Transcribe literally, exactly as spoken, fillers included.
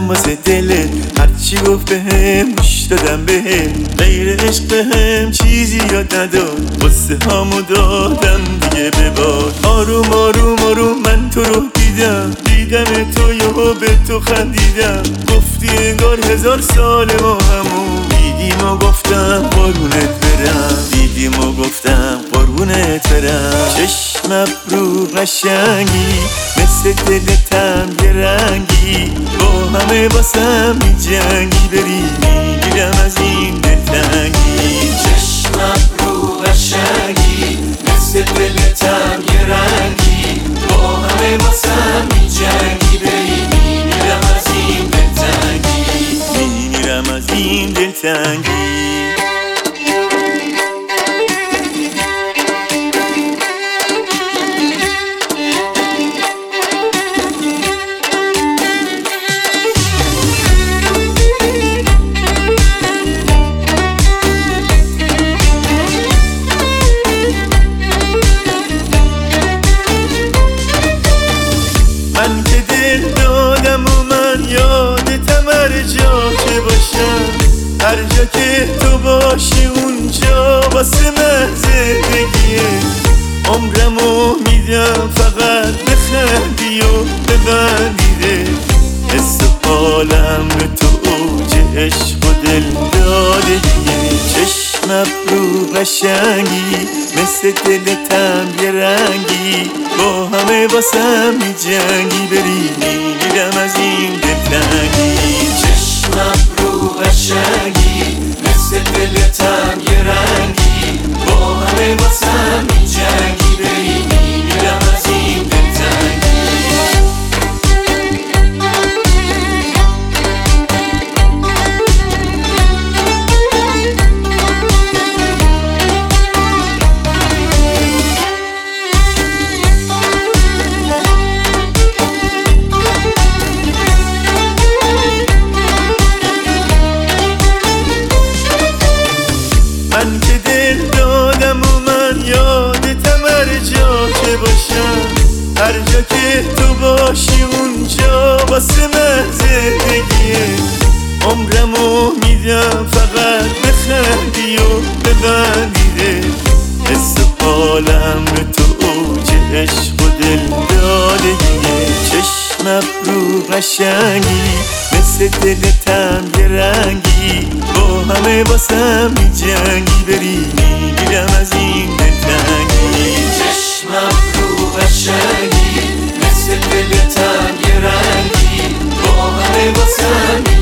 واسه دلت، هرچی گفت بهم گوش دادم بهم، غیر عشق بهم چیزی یاد نداد، واسه هامو دادم دیگه بباد. آروم آروم آروم من تو رو دیدم، دیدم تو یهو به تو خندیدم، گفتی انگار هزار سال ما همون دیدیم و گفتم قربونت برم، دیدیم و گفتم قربونت برم. چشم ابرو قشنگی مثل دلتم یه رنگی، با همه واسم میجنگی، بری میگیرم از این دلتنگی. چشم ابرو قشنگی مثل دلتم یه رنگی، با همه واسم میجنگی، بری میگیرم از این دلتنگی، میگیرم از این دلتنگی. من که دل دادم و من یادتم هر جا که باشم، هر جا که تو باشی اونجا واسه من زندگیه. عمرمو میدم فقط بخندی و ببندیده، حس حالم به تو اوج عشق و دل دادگیه. چشم ابرو قشنگی مثل دلتم یه رنگی، با همه واسم میجنگی، بری میگیرم از این دلتنگی. چشم ابرو قشنگی مثل دلتم یه رنگی، با همه واسم میجنگی، بری میگیرم از این دلتنگی. من که دل دادم و من یادتم هر جا که باشم، هر جا که تو باشی اونجا واسه من زندگیه. عمرمو میدم فقط بخندی و ببندیده، حس حالم به تو اوج عشق و دل دادگیه. چشم ابرو قشنگی مثل دلتم یه رنگی، با همه واسم میجنگی، بری میگیرم از این دلتنگی. چشم ابرو قشنگی مثل دلتم یه رنگی، با همه واسم